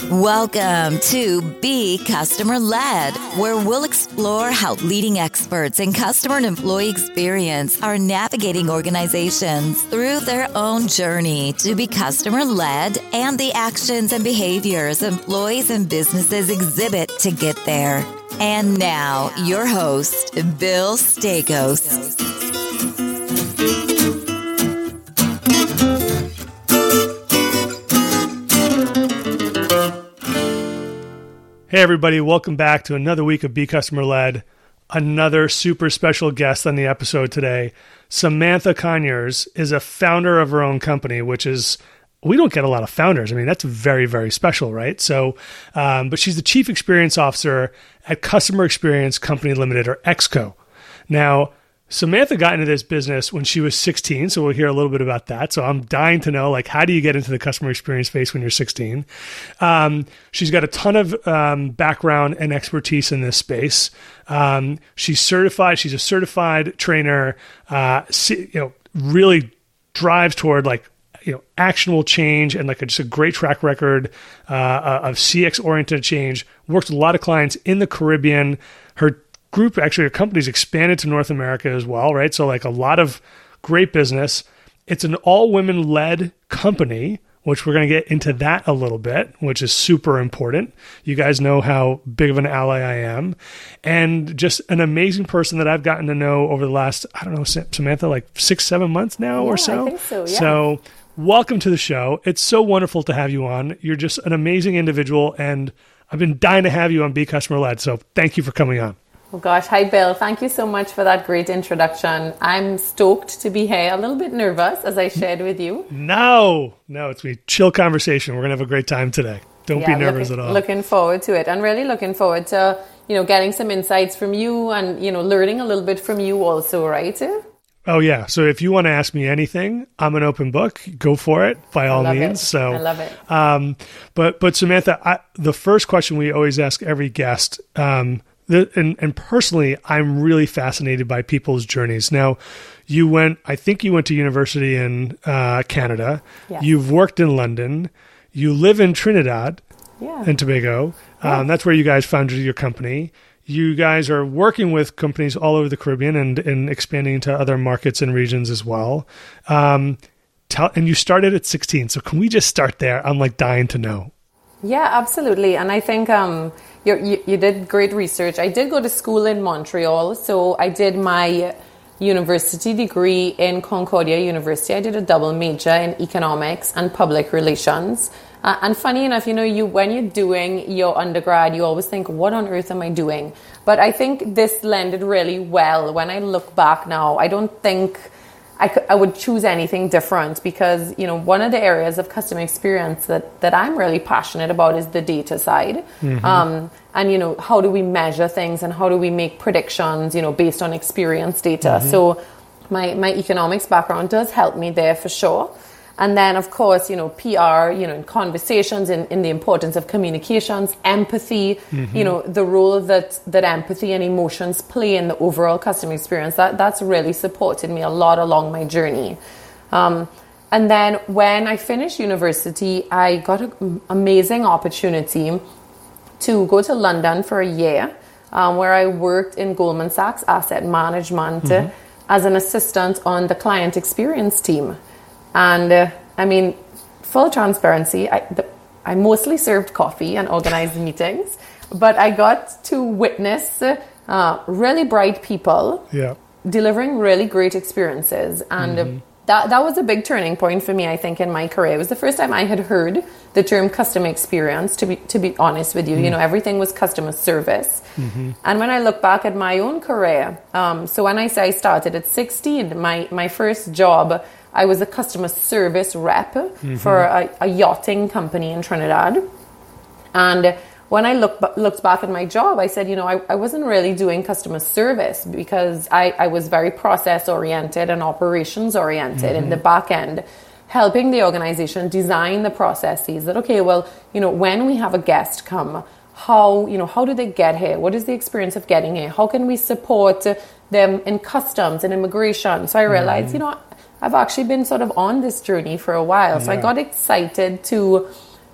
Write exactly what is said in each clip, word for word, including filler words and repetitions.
Welcome to Be Customer Led, where we'll explore how leading experts in customer and employee experience are navigating organizations through their own journey to be customer led and the actions and behaviors employees and businesses exhibit to get there. And now, your host, Bill Staikos. Hey everybody, welcome back to another week of Be Customer Led. Another super special guest on the episode today. Samantha Conyers is a founder of her own company, which is, we don't get a lot of founders. I mean, that's very, very special, right? So, um, but she's the Chief Experience Officer at Customer Experience Company Limited, or EXCO. Now, Samantha got into this business when she was sixteen, so we'll hear a little bit about that. So I'm dying to know, like, how do you get into the customer experience space when you're sixteen? Um, she's got a ton of um, background and expertise in this space. Um, she's certified. She's a certified trainer. Uh, you know, really drives toward like you know actionable change and like a, just a great track record uh, of C X oriented change. Works with a lot of clients in the Caribbean. Her group, actually, her company's expanded to North America as well, right? So like a lot of great business. It's an all-women led company, which we're going to get into that a little bit, which is super important. You guys know how big of an ally I am. And just an amazing person that I've gotten to know over the last, I don't know, Samantha, like six, seven months now yeah, or so. I think so, yeah. So welcome to the show. It's so wonderful to have you on. You're just an amazing individual, and I've been dying to have you on Be Customer Led. So thank you for coming on. Oh gosh, hi Bill. Thank you so much for that great introduction. I'm stoked to be here. A little bit nervous, as I shared with you. No, no, it's a chill conversation. We're going to have a great time today. Don't yeah, be nervous looking, at all. Looking forward to it, and really looking forward to, you know, getting some insights from you and, you know, learning a little bit from you also, right? Oh yeah. So if you want to ask me anything, I'm an open book. Go for it by all means. It. So I love it. Um, but, but Samantha, I, the first question we always ask every guest, um, The, and, and personally, I'm really fascinated by people's journeys. Now, you went, I think you went to university in uh, Canada. Yes. You've worked in London. You live in Trinidad yeah. and Tobago. Yeah. Um, that's where you guys founded your company. You guys are working with companies all over the Caribbean and, and expanding into other markets and regions as well. Um, tell, and you started at sixteen. So can we just start there? I'm like dying to know. Yeah, absolutely. And I think um, you, you you did great research. I did go to school in Montreal. So I did my university degree in Concordia University. I did a double major in economics and public relations. Uh, and funny enough, you know, you when you're doing your undergrad, you always think, what on earth am I doing? But I think this landed really well. When I look back now, I don't think I, could, I would choose anything different because, you know, one of the areas of customer experience that, that I'm really passionate about is the data side. Mm-hmm. Um, and, you know, how do we measure things and how do we make predictions, you know, based on experience data? Mm-hmm. So my, my economics background does help me there for sure. And then, of course, you know, P R, you know, in conversations, in, in the importance of communications, empathy, mm-hmm. you know, the role that, that empathy and emotions play in the overall customer experience, that, that's really supported me a lot along my journey. Um, and then when I finished university, I got an amazing opportunity to go to London for a year, um, where I worked in Goldman Sachs Asset Management mm-hmm. as an assistant on the client experience team. And uh, I mean, full transparency, I, the, I mostly served coffee and organized meetings, but I got to witness uh, really bright people yeah. delivering really great experiences. And mm-hmm. uh, that, that was a big turning point for me, I think, in my career. It was the first time I had heard the term customer experience, to be, to be honest with you. Mm-hmm. You know, everything was customer service. Mm-hmm. And when I look back at my own career, um, so when I say I started at sixteen, my, my first job, I was a customer service rep mm-hmm. for a, a yachting company in Trinidad. And when I look, looked back at my job, I said, you know, I, I wasn't really doing customer service because I, I was very process-oriented and operations-oriented mm-hmm. in the back end, helping the organization design the processes that, okay, well, you know, when we have a guest come, how, you know, how do they get here? What is the experience of getting here? How can we support them in customs and immigration? So I realized, mm-hmm. you know, I've actually been sort of on this journey for a while. So yeah. I got excited to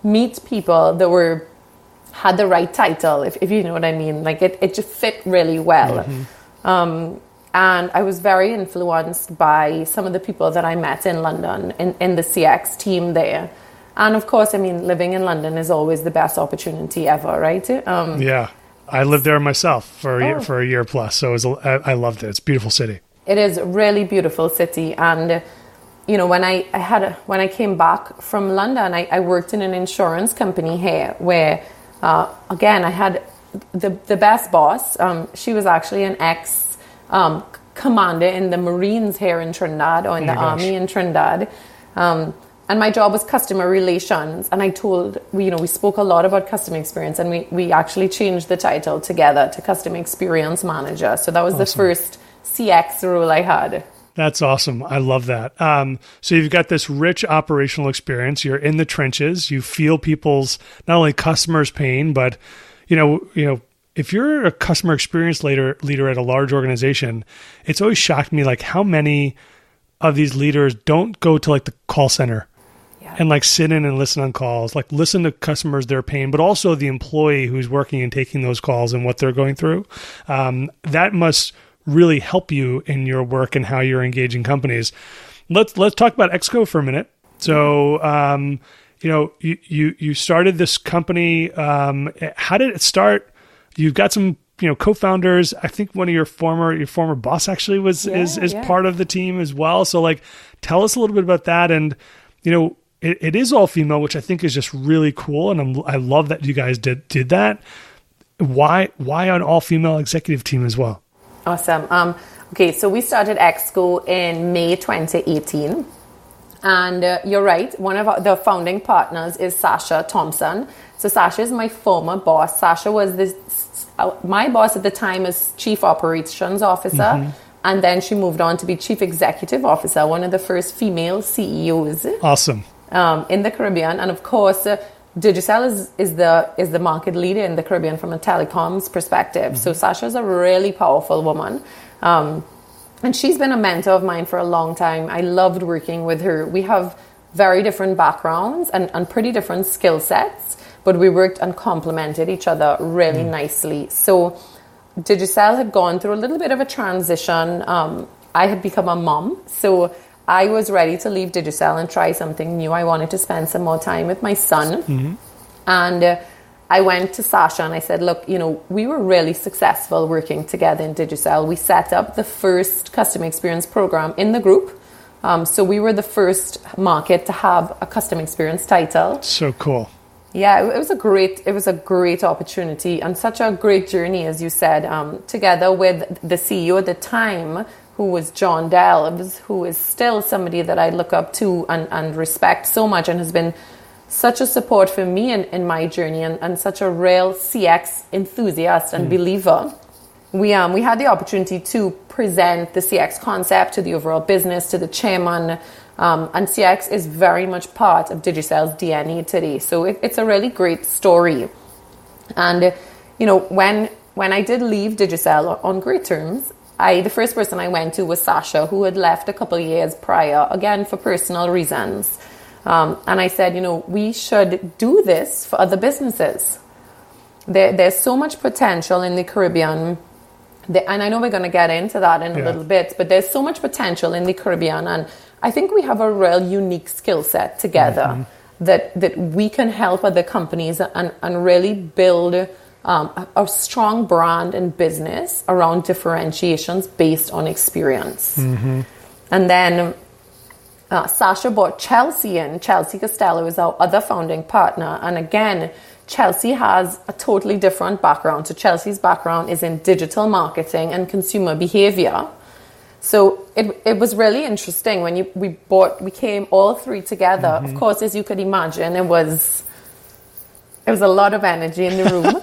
meet people that were had the right title, if, if you know what I mean. Like it, it just fit really well. Mm-hmm. Um, and I was very influenced by some of the people that I met in London, in, in the C X team there. And of course, I mean, living in London is always the best opportunity ever, right? Um, yeah. I lived there myself for a year, oh. for a year plus. So it was, I, I loved it. It's a beautiful city. It is a really beautiful city. And, you know, when I, I had a, when I came back from London, I, I worked in an insurance company here where, uh, again, I had the the best boss. Um, she was actually an ex um, commander in the Marines here in Trinidad, or in oh the Army in Trinidad. Um, and my job was customer relations. And I told, we, you know, we spoke a lot about customer experience, and we, we actually changed the title together to Customer Experience Manager. So that was awesome. The first C X role I had. That's awesome. I love that. Um, so you've got this rich operational experience. You're in the trenches. You feel people's, not only customers' pain, but, you know, you know, if you're a customer experience leader, leader at a large organization, it's always shocked me, like how many of these leaders don't go to like the call center yeah. and like sit in and listen on calls, like listen to customers, their pain, but also the employee who's working and taking those calls and what they're going through. Um, that must really help you in your work and how you're engaging companies. Let's let's talk about Exco for a minute. So, um, you know, you, you you started this company. Um, how did it start? You've got some, you know, co-founders. I think one of your former your former boss actually was yeah, is is yeah. part of the team as well. So, like, tell us a little bit about that. And you know, it, it is all female, which I think is just really cool. And I'm, I love that you guys did did that. Why why an all female executive team as well? Awesome. Um, okay, so we started Exco in May twenty eighteen. And uh, you're right, one of our, the founding partners is Sasha Thompson. So Sasha is my former boss. Sasha was this, uh, my boss at the time as Chief Operations Officer. Mm-hmm. And then she moved on to be Chief Executive Officer, one of the first female C E Os. Awesome. Um, in the Caribbean. And of course, uh, Digicel is, is the is the market leader in the Caribbean from a telecoms perspective. Mm-hmm. So Sasha is a really powerful woman. Um, and she's been a mentor of mine for a long time. I loved working with her. We have very different backgrounds and, and pretty different skill sets, but we worked and complemented each other really mm-hmm. nicely. So Digicel had gone through a little bit of a transition. Um, I had become a mom. So I was ready to leave Digicel and try something new. I wanted to spend some more time with my son. Mm-hmm. And uh, I went to Sasha and I said, look, you know, we were really successful working together in Digicel. We set up the first customer experience program in the group. Um, so we were the first market to have a customer experience title. So cool. Yeah, it was a great, it was a great opportunity and such a great journey, as you said, um, together with the C E O at the time, who was John Delves, who is still somebody that I look up to and, and respect so much and has been such a support for me in, in my journey and, and such a real C X enthusiast and mm. believer. We um we had the opportunity to present the C X concept to the overall business, to the chairman, um, and C X is very much part of Digicel's D N A today. So it, it's a really great story. And, you know, when when I did leave Digicel on great terms, I, the first person I went to was Sasha, who had left a couple of years prior, again, for personal reasons. Um, and I said, you know, we should do this for other businesses. There, there's so much potential in the Caribbean. There, and I know we're going to get into that in a yeah. little bit, but there's so much potential in the Caribbean. And I think we have a real unique skill set together mm-hmm. that, that we can help other companies and, and really build Um, a, a strong brand and business around differentiations based on experience. Mm-hmm. And then uh, Sasha brought Chelsea in. Chelsea Costello is our other founding partner. And again, Chelsea has a totally different background. So Chelsea's background is in digital marketing and consumer behavior. So it it was really interesting when you we bought we came all three together. Mm-hmm. Of course, as you could imagine, it was it was a lot of energy in the room.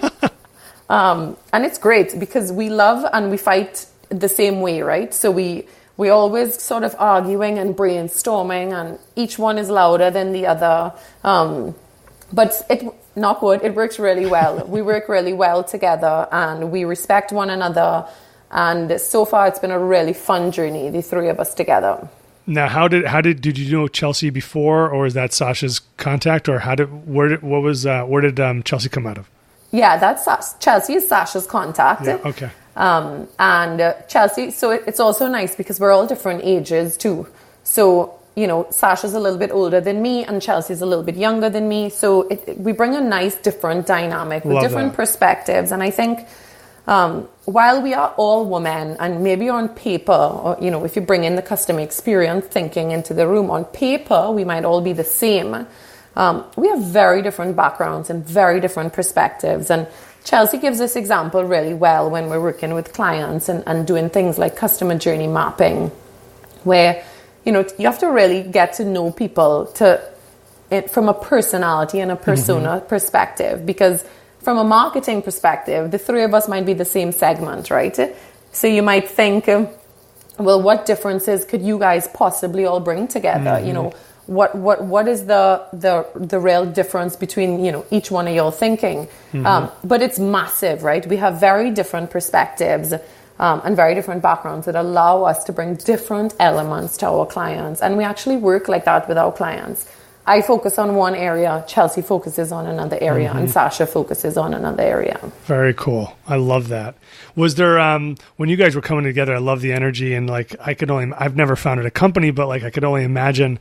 Um, and it's great because we love and we fight the same way, right? So we we always sort of arguing and brainstorming, and each one is louder than the other. Um, but it, knock wood, it works really well. We work really well together, and we respect one another. And so far, it's been a really fun journey, the three of us together. Now, how did how did did you know Chelsea before, or is that Sasha's contact, or how did where did what was uh, where did um, Chelsea come out of? Yeah, that's Sa- Chelsea is Sasha's contact. Yeah, okay. Um, and uh, Chelsea, so it, it's also nice because we're all different ages too. So, you know, Sasha's a little bit older than me and Chelsea's a little bit younger than me. So it, it, we bring a nice different dynamic with Love different that. perspectives. And I think um, while we are all women, and maybe on paper, or, you know, if you bring in the customer experience thinking into the room, on paper, we might all be the same. Um, we have very different backgrounds and very different perspectives. And Chelsea gives this example really well when we're working with clients and, and doing things like customer journey mapping, where, you know, you have to really get to know people to it from a personality and a persona mm-hmm. perspective. Because from a marketing perspective, the three of us might be the same segment, right? So you might think, um, well, what differences could you guys possibly all bring together? Mm-hmm. You know, What what what is the the the real difference between, you know, each one of y'all thinking? Mm-hmm. Um, but it's massive, right? We have very different perspectives um, and very different backgrounds that allow us to bring different elements to our clients, and we actually work like that with our clients. I focus on one area, Chelsea focuses on another area, mm-hmm. and Sasha focuses on another area. Very cool. I love that. Was there, um, when you guys were coming together, I love the energy, and like I could only, I've never founded a company, but like I could only imagine.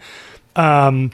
Um,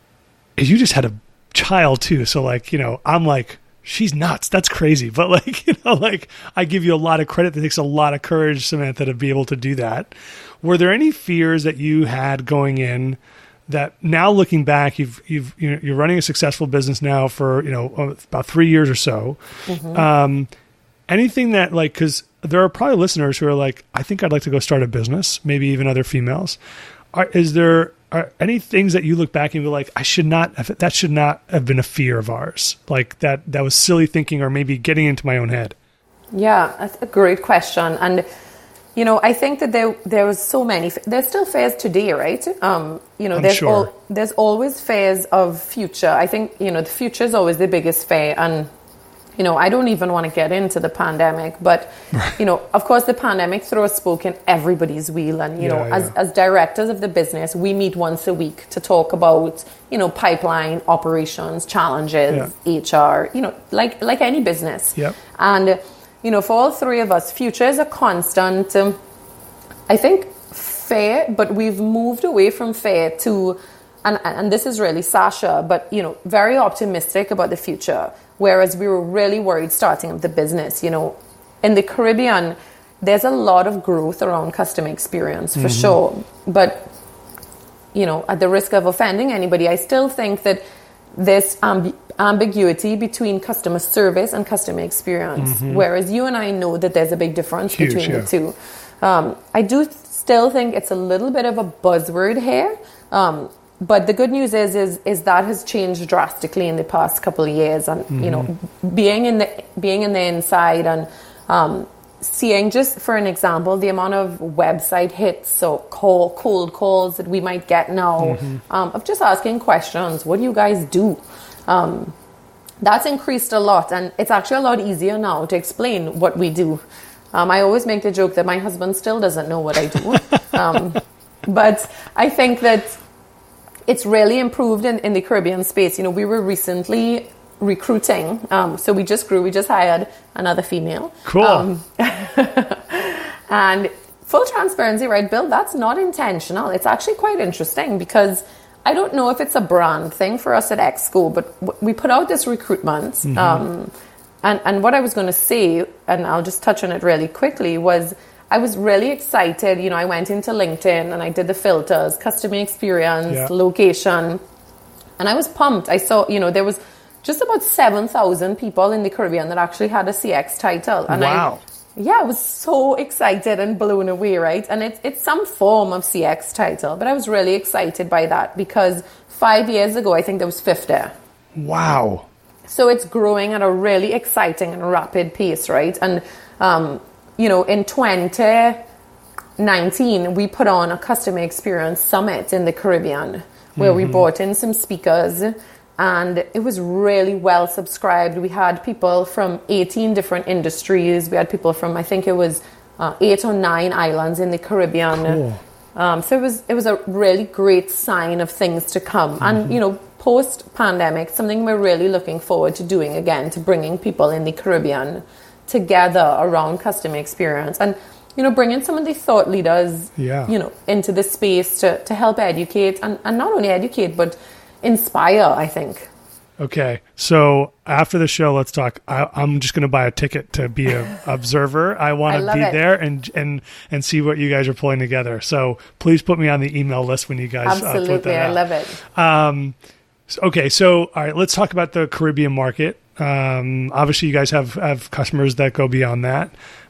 you just had a child too. So like, you know, I'm like, she's nuts. That's crazy. But like, you know, like I give you a lot of credit. It takes a lot of courage, Samantha, to be able to do that. Were there any fears that you had going in that now looking back, you've, you've, you know, you're running a successful business now for, you know, about three years or so. Mm-hmm. Um, anything that like, cause there are probably listeners who are like, I think I'd like to go start a business, maybe even other females. Are, is there, Are any things that you look back and be like, I should not have, that should not have been a fear of ours? Like that, that was silly thinking, or maybe getting into my own head. Yeah, that's a great question. And, you know, I think that there, there was so many, there's still fears today, right? Um, you know, I'm there's, sure. al- there's always fears of future. I think, you know, the future is always the biggest fear. And, you know, I don't even want to get into the pandemic, but, you know, of course, the pandemic threw a spoke in everybody's wheel. And, you yeah, know, yeah. as, as directors of the business, we meet once a week to talk about, you know, pipeline, operations, challenges, yeah. H R, you know, like like any business. Yep. And, you know, for all three of us, future is a constant, um, I think, fear, but we've moved away from fear to, and, and this is really Sasha, but, you know, very optimistic about the future. Whereas we were really worried starting up the business. You know, in the Caribbean, there's a lot of growth around customer experience for mm-hmm. sure. But, you know, at the risk of offending anybody, I still think that there's amb- ambiguity between customer service and customer experience. Mm-hmm. Whereas you and I know that there's a big difference Huge, between yeah. the two. Um, I do still think it's a little bit of a buzzword here. Um, But the good news is, is, is that has changed drastically in the past couple of years. And, mm-hmm. you know, being in the, being in the inside and um, seeing, just for an example, the amount of website hits or call, cold calls that we might get now mm-hmm. um, of just asking questions. What do you guys do? Um, that's increased a lot. And it's actually a lot easier now to explain what we do. Um, I always make the joke that my husband still doesn't know what I do. um, but I think that it's really improved in, in the Caribbean space. You know, we were recently recruiting. Um, so we just grew. We just hired another female. Cool. Um, and full transparency, right, Bill? That's not intentional. It's actually quite interesting because I don't know if it's a brand thing for us at X School, but w- we put out this recruitment. Mm-hmm. Um, and, and what I was going to say, and I'll just touch on it really quickly, was I was really excited. You know, I went into LinkedIn and I did the filters, customer experience, yeah. location, and I was pumped. I saw, you know, there was just about seven thousand people in the Caribbean that actually had a C X title. And wow. I, yeah, I was so excited and blown away, right? And it's it's some form of C X title, but I was really excited by that because five years ago, I think there was fifty. Wow. So it's growing at a really exciting and rapid pace, right? And, um, you know, in twenty nineteen, we put on a customer experience summit in the Caribbean where mm-hmm. we brought in some speakers and it was really well subscribed. We had people from eighteen different industries. We had people from, I think it was uh, eight or nine islands in the Caribbean. Cool. Um, so it was it was a really great sign of things to come. Mm-hmm. And, you know, post-pandemic, something we're really looking forward to doing again, to bringing people in the Caribbean together around customer experience. And, you know, bringing some of the thought leaders, yeah. you know, into the space to, to help educate and, and not only educate, but inspire, I think. Okay, so after the show, let's talk. I, I'm just going to buy a ticket to be an observer. I want to be it. there and and and see what you guys are pulling together. So please put me on the email list when you guys Absolutely, uh, put that I out. love it. Um, so, okay, so all right, let's talk about the Caribbean market. Um, obviously, you guys have have customers that go beyond that.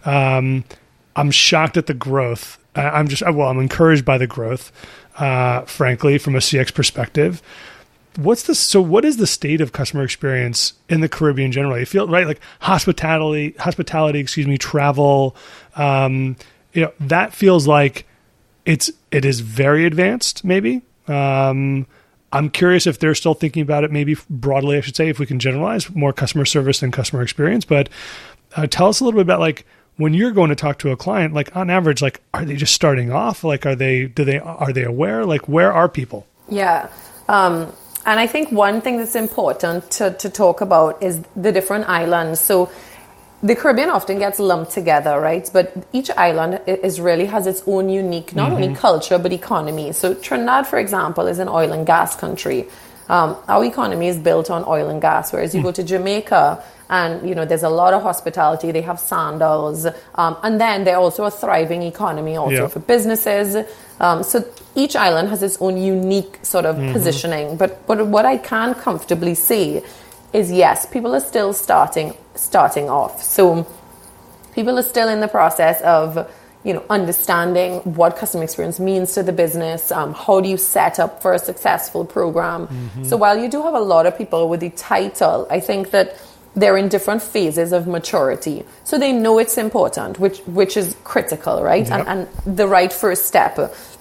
Um, I'm shocked at the growth. I, I'm just well, I'm encouraged by the growth. Uh, frankly, from a C X perspective. What's the so? What is the state of customer experience in the Caribbean generally? You feel right, like hospitality, hospitality, excuse me, travel. Um, you know, that feels like it's it is very advanced. Maybe um, I'm curious if they're still thinking about it. Maybe broadly, I should say, if we can generalize more customer service than customer experience. But uh, tell us a little bit about like when you're going to talk to a client. Like on average, like are they just starting off? Like are they do they are they aware? Like where are people? Yeah. Um, And I think one thing that's important to, to talk about is the different islands. So the Caribbean often gets lumped together, right? But each island is really has its own unique, not mm-hmm. only culture, but economy. So Trinidad, for example, is an oil and gas country. Um, our economy is built on oil and gas, whereas you mm. go to Jamaica and, you know, there's a lot of hospitality. They have sandals. Um, and then they're also a thriving economy also yeah. for businesses. Um, so each island has its own unique sort of mm-hmm. positioning. But, but what I can comfortably say is, yes, people are still starting starting off. So people are still in the process of, you know, understanding what customer experience means to the business. Um, how do you set up for a successful program? Mm-hmm. So while you do have a lot of people with the title, I think that they're in different phases of maturity. So they know it's important, which which is critical, right? Yep. And, and the right first step.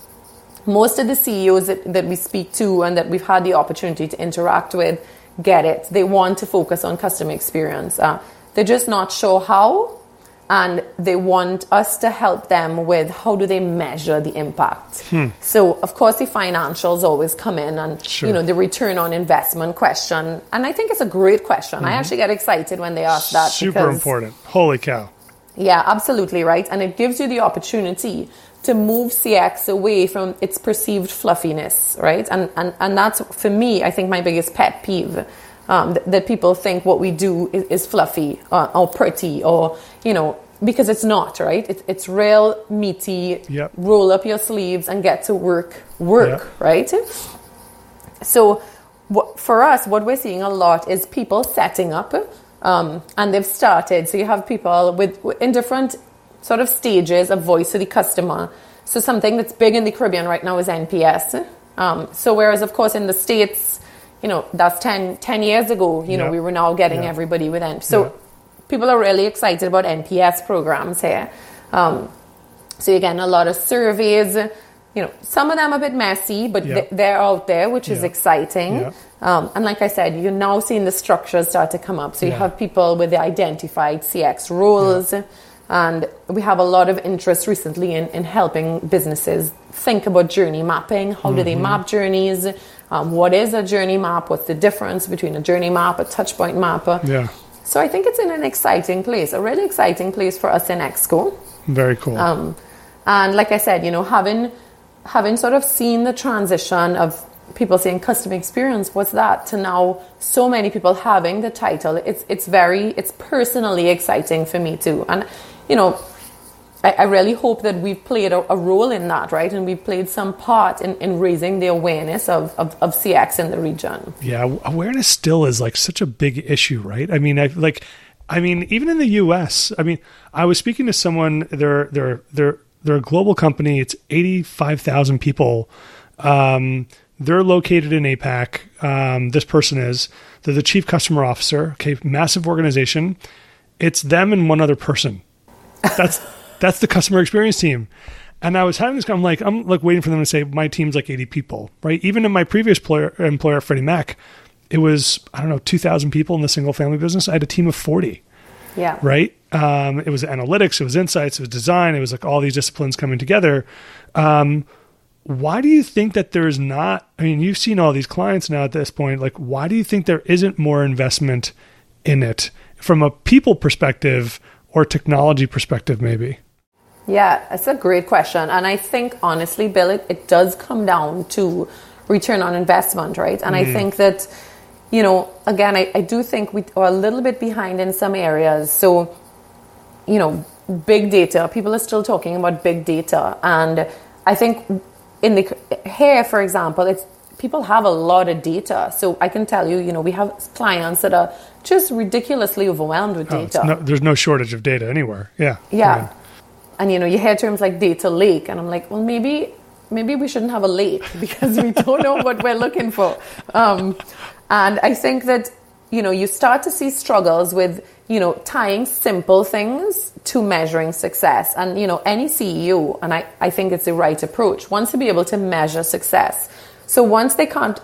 Most of the C E Os that, that we speak to and that we've had the opportunity to interact with get it. They want to focus on customer experience. Uh, they're just not sure how. And they want us to help them with how do they measure the impact. Hmm. So, of course, the financials always come in and, sure. you know, the return on investment question. And I think it's a great question. Mm-hmm. I actually get excited when they ask that. Super because, important. Holy cow. Yeah, absolutely, right? And it gives you the opportunity to move C X away from its perceived fluffiness, right? And, and, and that's, for me, I think my biggest pet peeve. Um, th- that people think what we do is, is fluffy or, or pretty or, you know, because it's not, right? It, it's real, meaty, yep. roll up your sleeves and get to work, work, yep. right? So what, for us, what we're seeing a lot is people setting up um, and they've started. So you have people with in different sort of stages of voice of the customer. So something that's big in the Caribbean right now is N P S. Um, so whereas, of course, in the States, you know, that's ten, ten years ago, you yep. know, we were now getting yep. everybody with N P S. So yep. people are really excited about N P S programs here. Um, so again, a lot of surveys, you know, some of them a bit messy, but yep. th- they're out there, which yep. is exciting. Yep. Um, and like I said, you're now seeing the structures start to come up. So you yep. have people with the identified C X roles. Yep. And we have a lot of interest recently in, in helping businesses think about journey mapping. How mm-hmm. do they map journeys? Um, what is a journey map? What's the difference between a journey map, a touchpoint map? Yeah. So I think it's in an exciting place, a really exciting place for us in Exco. Very cool. Um, and like I said, you know, having having sort of seen the transition of people saying customer experience, what's that, to now so many people having the title, it's it's very, it's personally exciting for me too. And, you know, I, I really hope that we've played a, a role in that, right? And we've played some part in, in raising the awareness of, of, of C X in the region. Yeah, awareness still is like such a big issue, right? I mean, I like, I mean, even in the U S, I mean, I was speaking to someone, they're, they're, they're, they're a global company. It's eighty-five thousand people. Um, they're located in APAC. Um, this person is, they're the chief customer officer. Okay. Massive organization. It's them and one other person. That's, That's the customer experience team. And I was having this, I'm like, I'm like waiting for them to say my team's like eighty people, right? Even in my previous employer, employer Freddie Mac, it was, I don't know, two thousand people in the single family business. I had a team of forty. Yeah. Right. Um, it was analytics, it was insights, it was design. It was like all these disciplines coming together. Um, why do you think that there's not, I mean, you've seen all these clients now at this point, like, why do you think there isn't more investment in it from a people perspective or technology perspective, maybe? Yeah, it's a great question. And I think, honestly, Bill, it, it does come down to return on investment, right? And mm. I think that, you know, again, I, I do think we are a little bit behind in some areas. So, you know, big data, people are still talking about big data. And I think in the here, for example, it's people have a lot of data. So I can tell you, you know, we have clients that are just ridiculously overwhelmed with oh, data. No, there's no shortage of data anywhere. Yeah. Yeah. Right. And, you know, you hear terms like data lake, and I'm like, well, maybe maybe we shouldn't have a lake because we don't know what we're looking for. Um, and I think that, you know, you start to see struggles with, you know, tying simple things to measuring success. And, you know, any C E O, and I, I think it's the right approach, wants to be able to measure success. So once they can't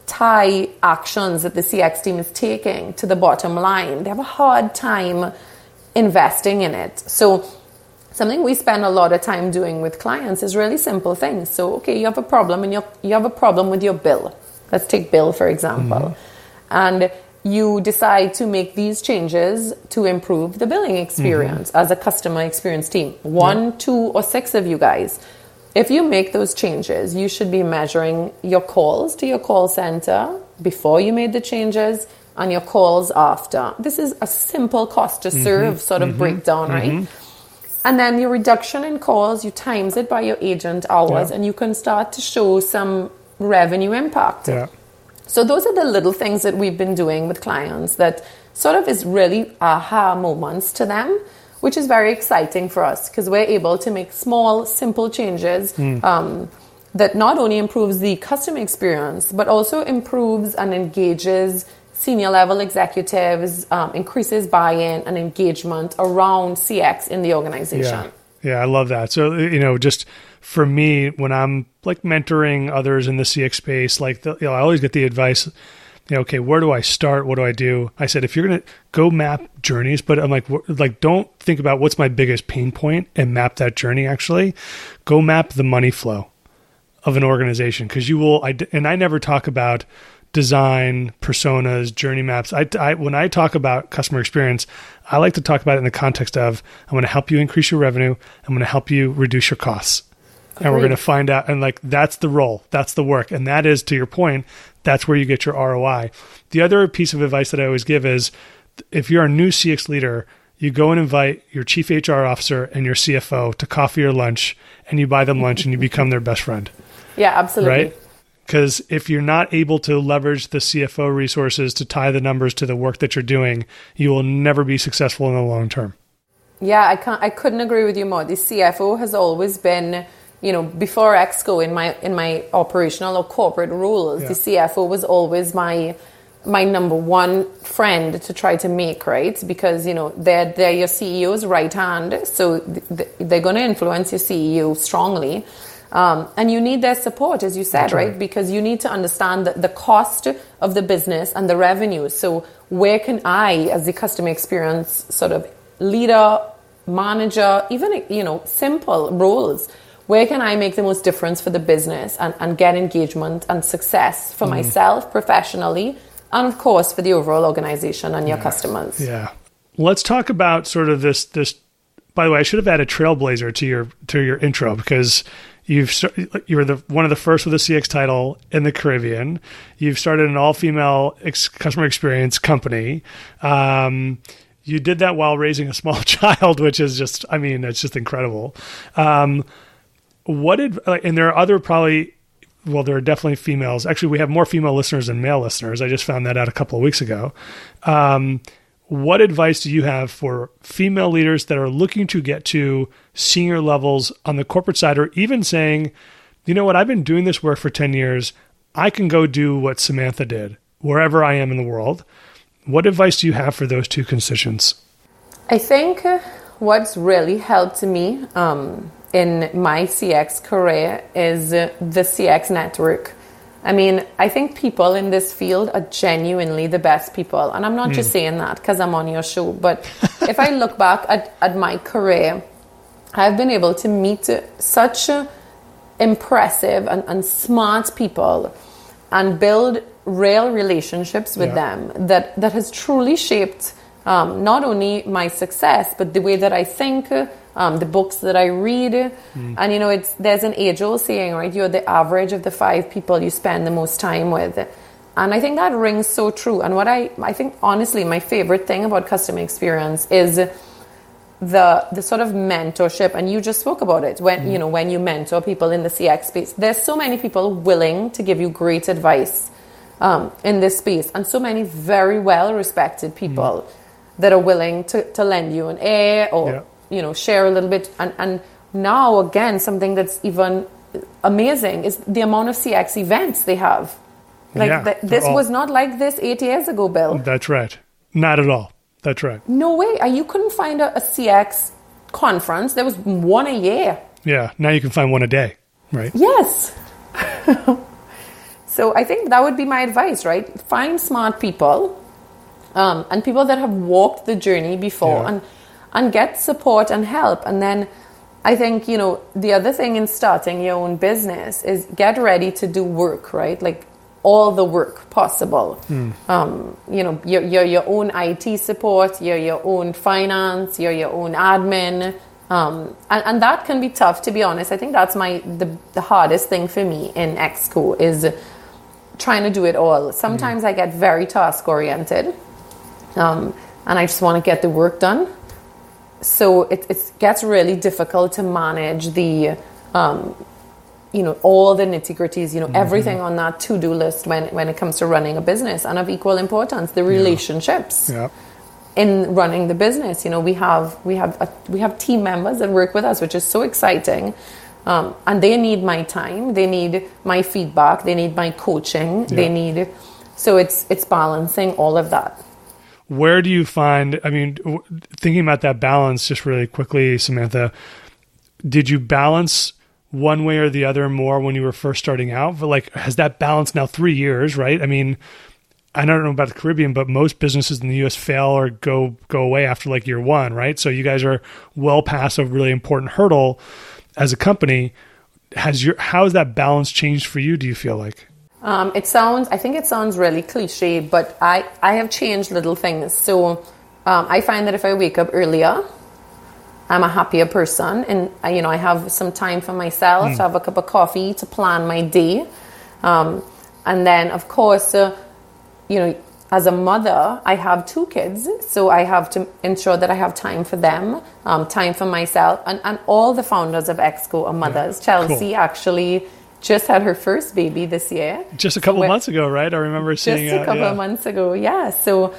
tie actions that the C X team is taking to the bottom line, they have a hard time investing in it. So something we spend a lot of time doing with clients is really simple things. So, okay, you have a problem and you you have a problem with your bill. Let's take bill, for example. Mm-hmm. And you decide to make these changes to improve the billing experience mm-hmm. as a customer experience team. One, yeah. two, or six of you guys. If you make those changes, you should be measuring your calls to your call center before you made the changes and your calls after. This is a simple cost to serve mm-hmm. sort of mm-hmm. breakdown, mm-hmm. right? And then your reduction in calls, you times it by your agent hours, yeah. and you can start to show some revenue impact. Yeah. So those are the little things that we've been doing with clients that sort of is really aha moments to them, which is very exciting for us because we're able to make small, simple changes mm. um, that not only improves the customer experience, but also improves and engages senior level executives, um, increases buy-in and engagement around C X in the organization. Yeah. yeah, I love that. So, you know, just for me, when I'm like mentoring others in the C X space, like the, you know, I always get the advice, you know, okay, where do I start? What do I do? I said, if you're going to go map journeys, but I'm like, like, don't think about what's my biggest pain point and map that journey. Actually, go map the money flow of an organization. Cause you will, I, and I never talk about design, personas, journey maps. I, I, when I talk about customer experience, I like to talk about it in the context of, I'm going to help you increase your revenue. I'm going to help you reduce your costs. Agreed. And we're going to find out, and like, that's the role, that's the work. And that is, to your point, that's where you get your R O I. The other piece of advice that I always give is, if you're a new C X leader, you go and invite your chief H R officer and your C F O to coffee or lunch, and you buy them lunch and you become their best friend. Yeah, absolutely. Right? Because if you're not able to leverage the C F O resources to tie the numbers to the work that you're doing, you will never be successful in the long term. Yeah, I can't, I couldn't agree with you more. The C F O has always been, you know, before Exco in my in my operational or corporate roles, yeah. the C F O was always my my number one friend to try to make, right? Because, you know, they're they're your C E O's right hand, so th- they're going to influence your C E O strongly. Um, and you need their support, as you said, right. right? Because you need to understand the, the cost of the business and the revenue. So where can I, as the customer experience sort of leader, manager, even, you know, simple roles, where can I make the most difference for the business and, and get engagement and success for mm. myself professionally and, of course, for the overall organization and your yeah. customers? Yeah. Let's talk about sort of this, this, by the way, I should have added trailblazer to your, to your intro because You've you're the one of the first with a C X title in the Caribbean. You've started an all-female ex- customer experience company. Um, you did that while raising a small child, which is just, I mean, it's just incredible. Um, what did, and there are other probably, well, there are definitely females. Actually, we have more female listeners than male listeners. I just found that out a couple of weeks ago. Um, What advice do you have for female leaders that are looking to get to senior levels on the corporate side, or even saying, you know what, I've been doing this work for ten years. I can go do what Samantha did wherever I am in the world. What advice do you have for those two constituents? I think what's really helped me um, in my C X career is the C X network. I mean, I think people in this field are genuinely the best people. And I'm not mm. just saying that because I'm on your show. But if I look back at, at my career, I've been able to meet such impressive and, and smart people and build real relationships with yeah. them that, that has truly shaped um, not only my success, but the way that I think, um, the books that I read. Mm. And, you know, it's there's an age-old saying, right? You're the average of the five people you spend the most time with. And I think that rings so true. And what I, I think, honestly, my favorite thing about customer experience is the the sort of mentorship. And you just spoke about it. When, mm. you know, when you mentor people in the C X space, there's so many people willing to give you great advice um, in this space. And so many very well-respected people mm. that are willing to, to lend you an ear or, yeah. you know, share a little bit. And, and now, again, something that's even amazing is the amount of C X events they have. Like yeah, th- this all... was not like this eight years ago, Bill. That's right. Not at all. That's right. No way. You couldn't find a, a C X conference. There was one a year. Yeah. Now you can find one a day, right? Yes. So I think that would be my advice, right? Find smart people um, and people that have walked the journey before yeah. and, and get support and help. And then I think, you know, the other thing in starting your own business is get ready to do work, right? Like, all the work possible. Mm. Um, you know, you're, you're your own I T support, you're your own finance, you're your own admin. Um, and, and that can be tough, to be honest. I think that's my the, the hardest thing for me in Exco is trying to do it all. Sometimes mm. I get very task-oriented um, and I just want to get the work done. So it, it gets really difficult to manage the... Um, you know, all the nitty-gritties, you know, mm-hmm. everything on that to-do list when, when it comes to running a business. And of equal importance, the relationships yeah. Yeah. in running the business. You know, we have we have a, we have team members that work with us, which is so exciting. Um, and they need my time. They need my feedback. They need my coaching. Yeah. They need... So it's it's balancing all of that. Where do you find... I mean, thinking about that balance just really quickly, Samantha, did you balance... one way or the other more when you were first starting out? But like, has that balance now three years, right? I mean, I don't know about the Caribbean, but most businesses in the U S fail or go, go away after like year one, right? So you guys are well past a really important hurdle as a company. Has your, how has that balance changed for you, do you feel like? Um, it sounds, I think it sounds really cliche, but I, I have changed little things. So um, I find that if I wake up earlier, I'm a happier person, and you know I have some time for myself mm. to have a cup of coffee to plan my day, um, and then of course, uh, you know, as a mother, I have two kids, so I have to ensure that I have time for them, um, time for myself, and, and all the founders of Exco are mothers. Yeah. Chelsea cool. actually just had her first baby this year, just a couple of months ago, right? I remember seeing just a couple uh, yeah. of months ago, yeah. So.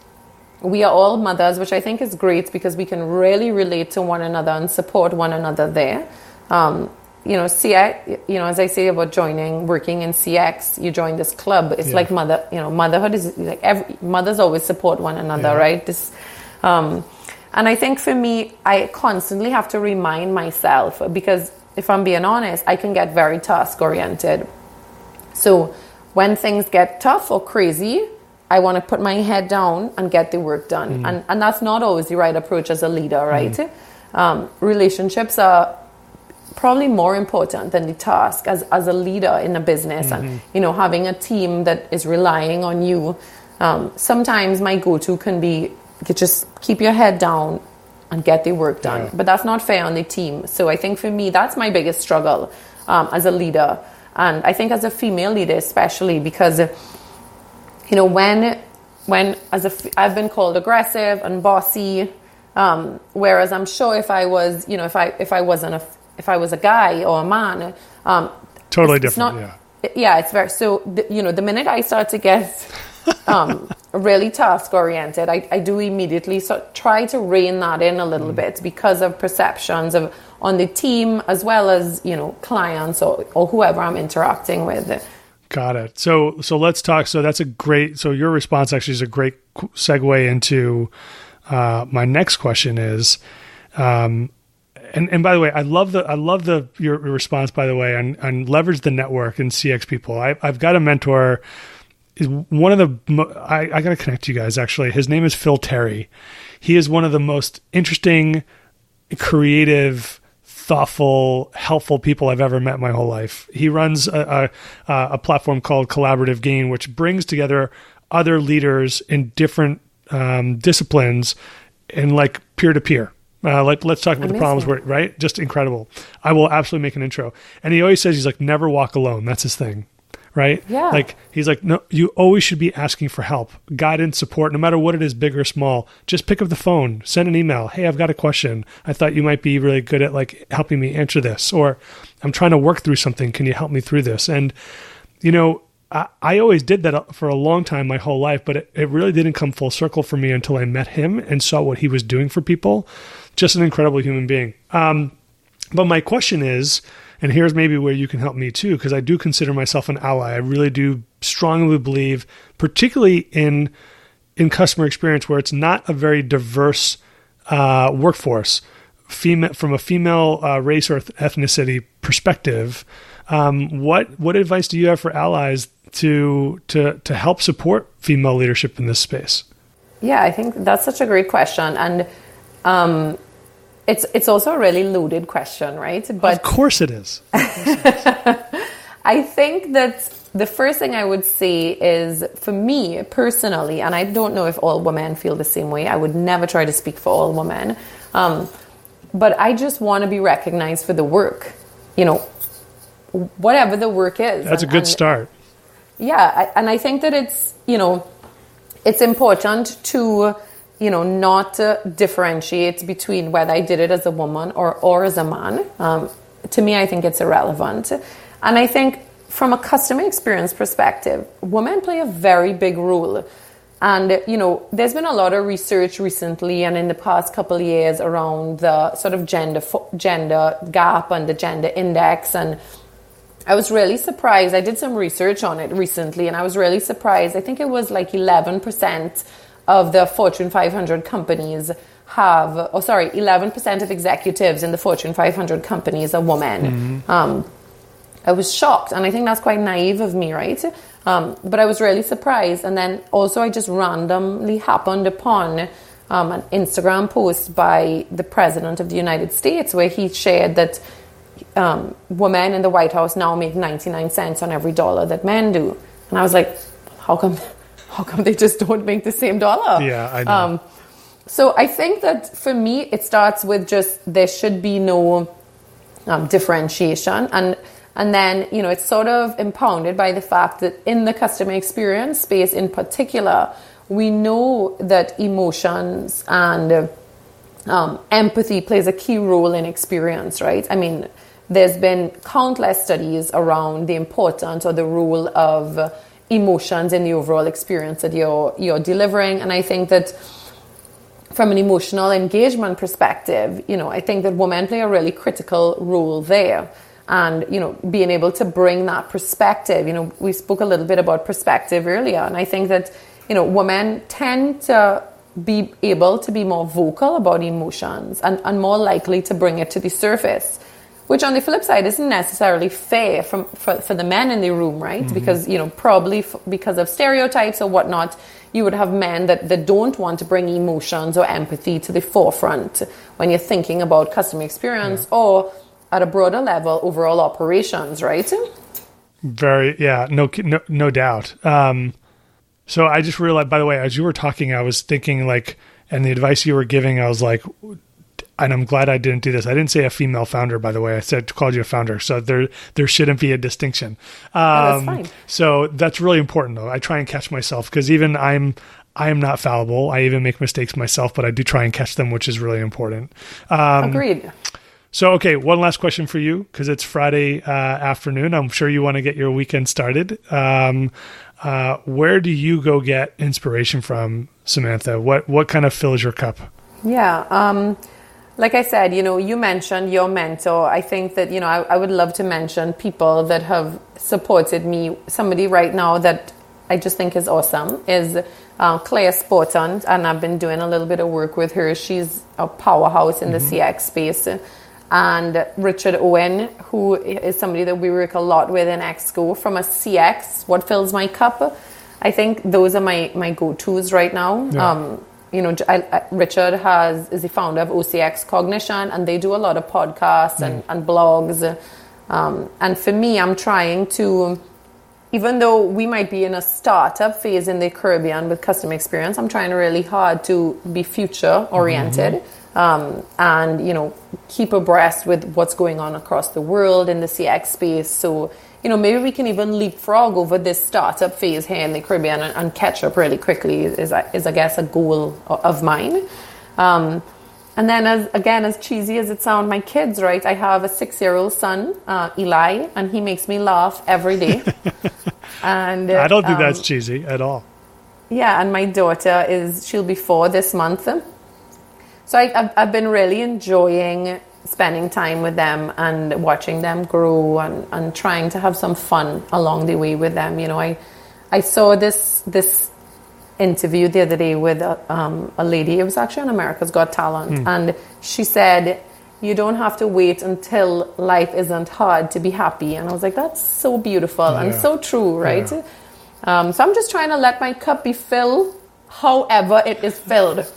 We are all mothers, which I think is great because we can really relate to one another and support one another there. Um, you know, C X, you know, as I say about joining, working in C X, you join this club. It's yeah. like mother, you know, motherhood is like every, mothers always support one another, yeah. right? This, um, and I think for me, I constantly have to remind myself because if I'm being honest, I can get very task oriented. So when things get tough or crazy, I want to put my head down and get the work done. Mm. And and that's not always the right approach as a leader, right? Mm. Um, relationships are probably more important than the task as, as a leader in a business. Mm-hmm. And, you know, having a team that is relying on you. Um, sometimes my go-to can be you just keep your head down and get the work done. Yeah. But that's not fair on the team. So I think for me, that's my biggest struggle um, as a leader. And I think as a female leader especially because... You know, when, when as a, I've been called aggressive and bossy, um, whereas I'm sure if I was, you know, if I if I wasn't a if I was a guy or a man, um, totally it's, different. It's not, yeah, yeah, it's very so. The, you know, the minute I start to get um, really task oriented, I, I do immediately so try to rein that in a little mm. bit because of perceptions of on the team as well as you know clients or or whoever I'm interacting with. Got it. So, so let's talk. So that's a great, so your response actually is a great segue into, uh, my next question is, um, and, and by the way, I love the, I love the, your response, by the way, and, and leverage the network and C X people. I, I've got a mentor is one of the, I, I got to connect you guys actually. His name is Phil Terry. He is one of the most interesting, creative thoughtful, helpful people I've ever met in my whole life. He runs a, a, a platform called Collaborative Gain, which brings together other leaders in different um, disciplines and like peer-to-peer. Uh, like, let's talk about Amazing. The problems where, right? Just incredible. I will absolutely make an intro. And he always says, he's like, never walk alone. That's his thing. Right? Yeah. Like, he's like, no, you always should be asking for help, guidance, support, no matter what it is, big or small. Just pick up the phone, send an email. Hey, I've got a question. I thought you might be really good at like helping me answer this, or I'm trying to work through something. Can you help me through this? And, you know, I, I always did that for a long time, my whole life, but it, it really didn't come full circle for me until I met him and saw what he was doing for people. Just an incredible human being. Um, but my question is, and here's maybe where you can help me too, because I do consider myself an ally. I really do strongly believe, particularly in in customer experience, where it's not a very diverse uh, workforce, female from a female uh, race or ethnicity perspective. Um, what what advice do you have for allies to to to help support female leadership in this space? Yeah, I think that's such a great question, and um, It's it's also a really loaded question, right? But of course it is. I think that the first thing I would say is, for me personally, and I don't know if all women feel the same way. I would never try to speak for all women. Um, but I just want to be recognized for the work, you know, whatever the work is. That's and, a good and, start. Yeah, I, and I think that it's, you know, it's important to... you know, not uh, differentiate between whether I did it as a woman or, or as a man. Um, to me, I think it's irrelevant. And I think from a customer experience perspective, women play a very big role. And, you know, there's been a lot of research recently and in the past couple of years around the sort of gender gender gap and the gender index. And I was really surprised. I did some research on it recently, and I was really surprised. I think it was like eleven percent of the Fortune five hundred companies have, oh sorry, eleven percent of executives in the Fortune five hundred companies are women. Mm-hmm. Um, I was shocked, and I think that's quite naive of me, right? Um, but I was really surprised. And then also I just randomly happened upon um, an Instagram post by the President of the United States where he shared that um, women in the White House now make ninety-nine cents on every dollar that men do. And I was like, how come... How come they just don't make the same dollar? Yeah, I know. Um, so I think that for me, it starts with just there should be no um, differentiation. And and then, you know, it's sort of impounded by the fact that in the customer experience space in particular, we know that emotions and uh, um, empathy plays a key role in experience, right? I mean, there's been countless studies around the importance or the role of uh, emotions in the overall experience that you're you're delivering. And I think that from an emotional engagement perspective, you know, I think that women play a really critical role there. And, you know, being able to bring that perspective, you know, we spoke a little bit about perspective earlier. And I think that, you know, women tend to be able to be more vocal about emotions and, and more likely to bring it to the surface. Which on the flip side isn't necessarily fair from, for, for the men in the room, right? Mm-hmm. Because, you know, probably f- because of stereotypes or whatnot, you would have men that, that don't want to bring emotions or empathy to the forefront when you're thinking about customer experience yeah. or at a broader level, overall operations, right? Very, yeah, no, no, no doubt. Um, so I just realized, by the way, as you were talking, I was thinking like, and the advice you were giving, I was like, and I'm glad I didn't do this. I didn't say a female founder, by the way. I said called you a founder, so there there shouldn't be a distinction. Um, oh, that's fine. So that's really important, though. I try and catch myself because even I'm I am not fallible. I even make mistakes myself, but I do try and catch them, which is really important. Um, Agreed. So, okay, one last question for you because it's Friday uh, afternoon. I'm sure you want to get your weekend started. Um, uh, where do you go get inspiration from, Samantha? What what kind of fills your cup? Yeah. Um, Like I said, you know, you mentioned your mentor. I think that, you know, I, I would love to mention people that have supported me. Somebody right now that I just think is awesome is uh, Claire Sporton, and I've been doing a little bit of work with her. She's a powerhouse in the mm-hmm. C X space. And Richard Owen, who is somebody that we work a lot with in Exco from a C X, what fills my cup. I think those are my, my go-tos right now. Yeah. Um, you know, I, I, Richard has is the founder of O C X Cognition, and they do a lot of podcasts and, and blogs. Um, and for me, I'm trying to, even though we might be in a startup phase in the Caribbean with customer experience, I'm trying really hard to be future oriented. Mm-hmm. Um, and, you know, keep abreast with what's going on across the world in the C X space. So, you know, maybe we can even leapfrog over this startup phase here in the Caribbean and, and catch up really quickly is, is, I guess, a goal of mine. Um, and then, as again, as cheesy as it sounds, my kids, right? I have a six-year-old son, uh, Eli, and he makes me laugh every day. and I don't think um, that's cheesy at all. Yeah, and my daughter is, she'll be four this month. So I, I've, I've been really enjoying spending time with them and watching them grow and, and trying to have some fun along the way with them. You know, I I saw this this interview the other day with a, um, a lady. It was actually on America's Got Talent. Mm. And she said, you don't have to wait until life isn't hard to be happy. And I was like, that's so beautiful yeah. and so true, right? Yeah. Um, so I'm just trying to let my cup be filled however it is filled.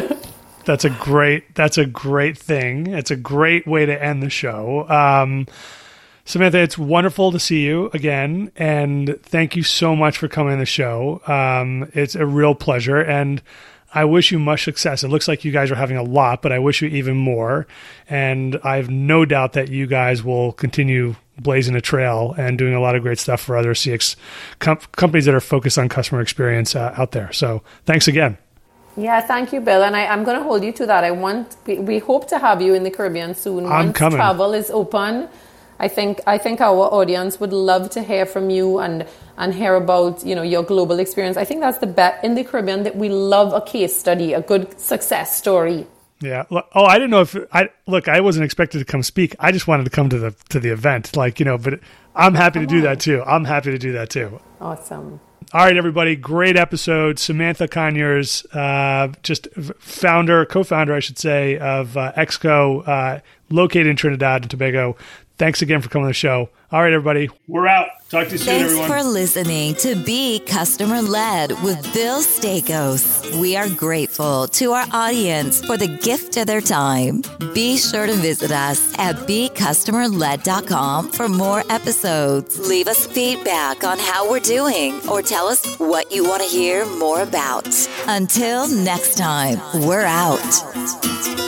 That's a great, that's a great thing. It's a great way to end the show. Um, Samantha, it's wonderful to see you again. And thank you so much for coming on the show. Um, it's a real pleasure. And I wish you much success. It looks like you guys are having a lot, but I wish you even more. And I have no doubt that you guys will continue blazing a trail and doing a lot of great stuff for other C X com- companies that are focused on customer experience uh, out there. So thanks again. Yeah, thank you, Bill. And I, I'm going to hold you to that. I want, we, we hope to have you in the Caribbean soon. I'm Once coming. Travel is open. I think I think our audience would love to hear from you and, and hear about, you know, your global experience. I think that's the bet in the Caribbean that we love a case study, a good success story. Yeah. Oh, I didn't know if I look. I wasn't expected to come speak. I just wanted to come to the to the event, like you know. But I'm happy Come to do on. that too. I'm happy to do that too. Awesome. All right, everybody. Great episode. Samantha Conyers, uh, just founder, co-founder, I should say, of uh, X C O, uh, located in Trinidad and Tobago. Thanks again for coming on the show. All right, everybody. We're out. Talk to you soon, Thanks everyone. for listening to Be Customer Led with Bill Stakos. We are grateful to our audience for the gift of their time. Be sure to visit us at be customer led dot com for more episodes. Leave us feedback on how we're doing or tell us what you want to hear more about. Until next time, we're out.